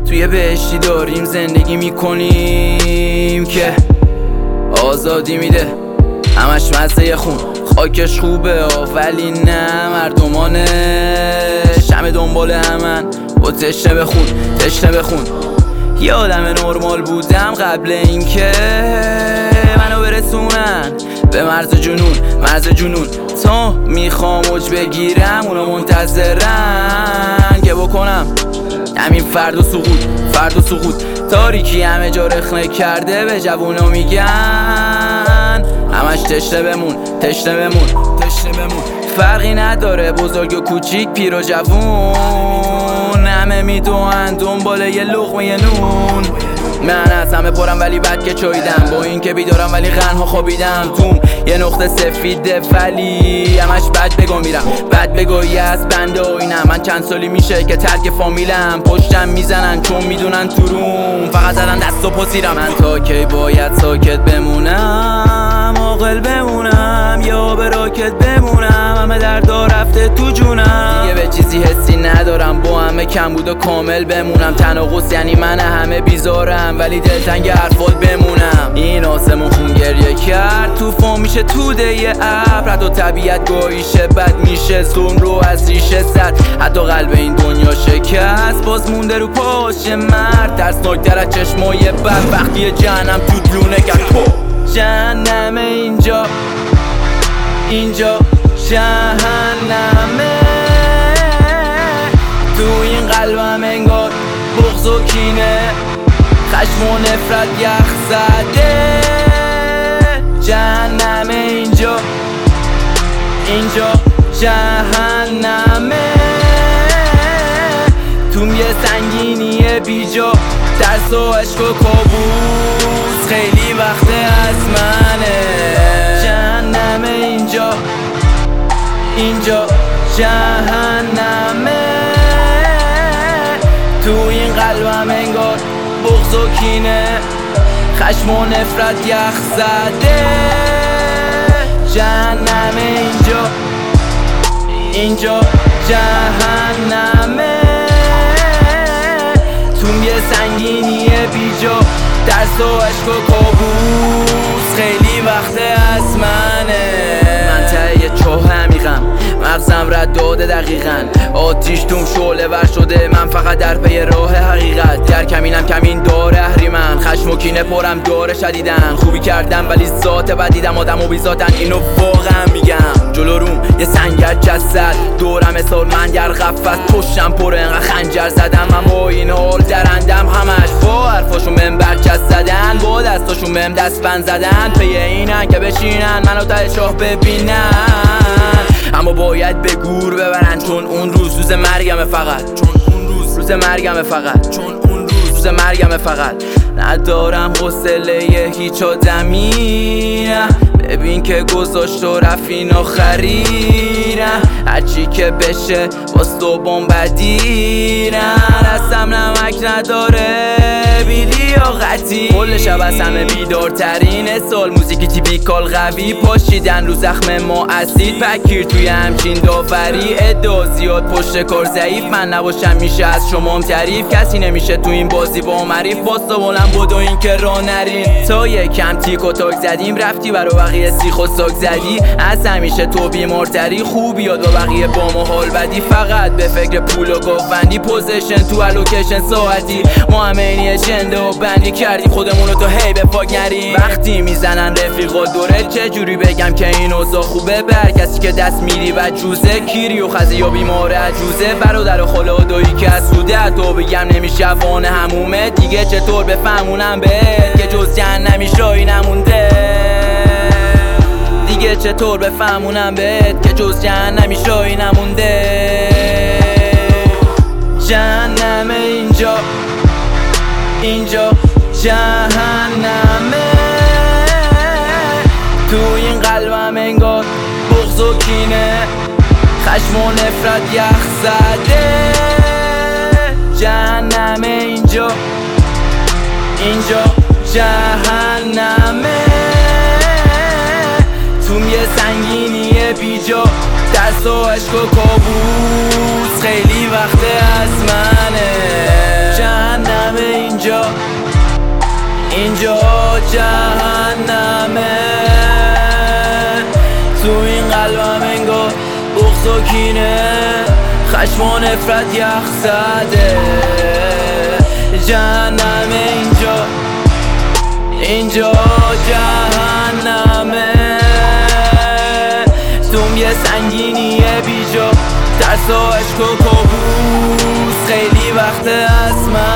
توی بهشتی داریم زندگی میکنیم که آزادی میده، همش مزه خون، خاکش خوبه ولی نه مردمانش همه دنبال همن و تشنه بخون. یه آدم نرمال بودم قبل اینکه منو برسونن به مرز جنون. تا میخوام اوج بگیرم اونا منتظرن که بکنم همین فرد و سقوط. تاریکی همه جا رخنه کرده، به جوونا میگن همش تشنه بمون. فرقی نداره بزرگ و کوچیک، پیر و جوون، همه میدونن دنبال یه لقمه نون. من از همه پرم ولی بد که چاییدم، با این که بیدارم ولی غنها خوابیدم. توم یه نقطه سفیده ولی همش بد بگو میرم، بد بگویی از بنده و اینم. من چند سالی میشه که ترک فامیلم، پشتم میزنن چون میدونن تو روم فقط زدن دست و پسیرم. من تا کی باید ساکت بمونم، عاقل بمونم یا به راکت بمونم؟ همه دردا رفته تو جونم، دیگه به چیزی حسی ندارم، با همه کم بود و کامل بمونم. تناقض یعنی من همه بیزارم ولی دلتنگ حرفات بمونم. این آسمون خون گریه کرد، طوفان میشه توده یه ابر، حتی طبیعت گاهیشه بد میشه، ظلم رو از ریشه زد، حتی قلب این دنیا شکست، باز مونده رو پاش مرد، ترسناک‌تر از چشمای بد وقتی جهنم تو دلونه کرد. جهنم اینجا جهنمه، تو این قلبم انگار بغض و کینه، خشم و نفرت یخ زده. جهنم اینجا جهنمه، توم یه سنگینی بیجا، ترس و عشق و کابوس خیلی وقت از منه. جهنم اینجا جهنمه، تو این قلبم انگار بغض و کینه، خشم و نفرت یخ زده. جهنم اینجا جهنمه، توم یه سنگینی بیجا، ترس و عشق و کابوس خیلی وقت از منه. من ته یه چاه عمیقم، مغزم رد داده دقیقاً، آتیش توم شعله ور شده، من فقط در پی راه حقیقت، در کمینم کمین داره اهریمن، خشم و کینه پرم داره شدیدن، خوبی کردم ولی ذات بد دیدم، آدم و بی ذاتن، اینو واقعا میگم. جلو روم یه سنگر جسد، دورم سال من گر قفص، پشتم پر انقدر خنجر زدم، من با این حال درندم همش، با حرفاشون بهم برچست زدن، با دستاشون بهم دست بند زدن، پی اینن که بشینن منو ته چاه ببینن، اما باید به گور ببرن چون اون روز مرگمه فقط، روز مرگمه فقط. ندارم حوصله هیچ آدمی، ببین که گذاشت و رفت این آخری، هرچی که بشه باز تو بمبدی، رسم نمک نداره بیلیاقتی، کل شب از همه بیدارترین سال، موزیکی تیپیکال قوی، پاشیدن رو زخم ما اسید، پکیر توی همچین داوری، ادعا زیاد پشت کار ضعیف، من نباشم میشه از شمام تعریف، کسی نمیشه تو این بازی با مریف، واسه بلند بود و این که راه نرین، تا یکم تیک و تاک زدیم، رفتی برا بقیه سیخ و ساک زدی، از همیشه تو بیمارتری، خوب یاد و بقیه با ما حال بدی، فقط به فکر پول و گاوبندی، پوزیشن تو الوکیشن ساعتی، ما همه اینی اجنده و بندی کردیم خودمونو تو هی به پاک نریم، وقتی میزنن رفیقا دوره چه جوری بگم که این اوضاع خوبه، بر کسی که دست میری و جوزه، کیری و خزی یا بیمار عجوزه، برادر و خاله و دایی که از سوده، تو بگم نمیشه وان همومه، دیگه چطور بفهمونم بهت که جز جهنمی شایی نمونده، دیگه چطور بفهمونم بهت که جز جهنمی شایی نمونده. جهنم اینجا جهنمه، تو این قلبم انگار بغض و کینه، خشم و نفرت یخ زده. جهنم اینجا جهنمه، توم یه سنگینی بیجا، ترس و عشق و کابوس خیلی وقت از منه. جهنم کینه خشم و نفرت یخ زده جهنم اینجا جهنمه توم یه سنگینیه بیجا ترس و عشق و کابوس خیلی وقت از من